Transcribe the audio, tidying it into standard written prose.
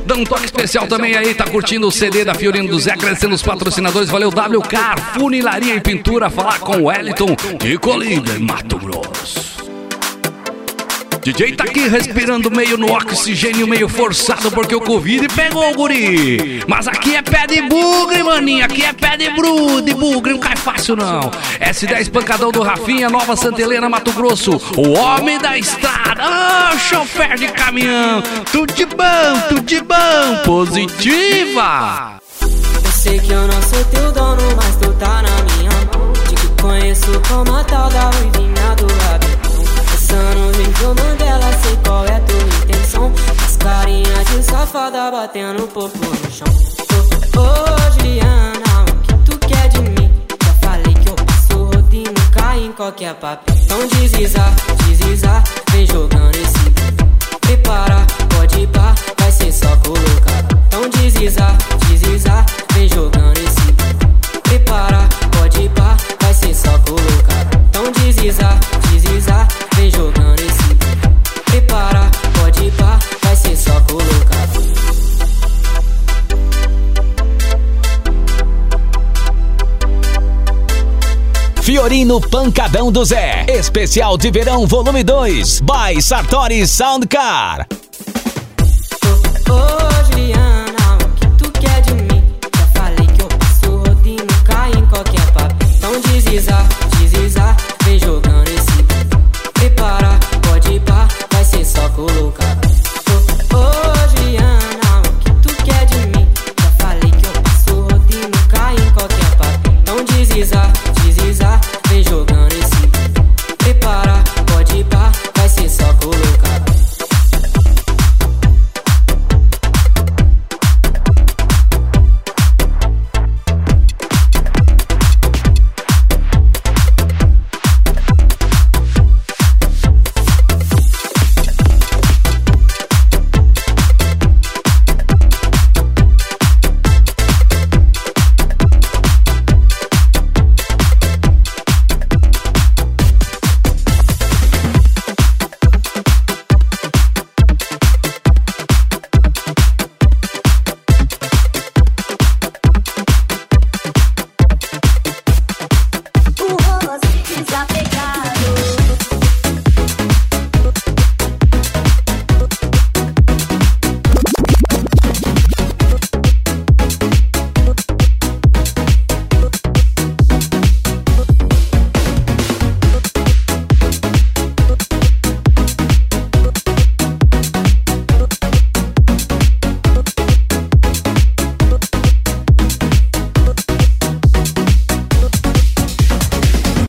Dando um toque especial também aí, tá curtindo o CD da Fiorino do Zé, agradecendo os patrocinadores, valeu WK, Funilaria e Pintura, falar com o Wellington de Colina, Mato Grosso. DJ tá aqui respirando meio no oxigênio, meio forçado, porque o Covid pegou o guri. Mas aqui é pé de bugre, maninha, aqui é pé de bugre, não cai fácil não. S10 pancadão do Rafinha, Nova Santa Helena, Mato Grosso, o homem da estrada, chofer de caminhão, tudo de bom, positiva. Eu sei que eu não sou teu dono, mas tu tá na minha mão. De que conheço como a tal da ruivinha do rabetão. Pensando em João Mandela, sei qual é tua intenção. As carinhas de safada batendo popo no chão. Ô Juliana, o que tu quer de mim? Já falei que eu passo rodinho, cai em qualquer papo. Então deslizar, vem jogando esse. Prepara, pode ir pá, vai ser só colocar. Então deslizar, vem jogando esse. Prepara, pode ir pá, vai ser só colocar. Então deslizar, vem jogando esse. Prepara, pode ir pá, vai ser só colocar. Fiorino Pancadão do Zé, especial de verão volume 2, by Sartori Soundcar. Ô Juliana, o que tu quer de mim? Já falei que eu passo rodinho, cai em qualquer papo. Então deslizar, vem jogando esse. Prepara, pode ir pá, vai ser só colocar.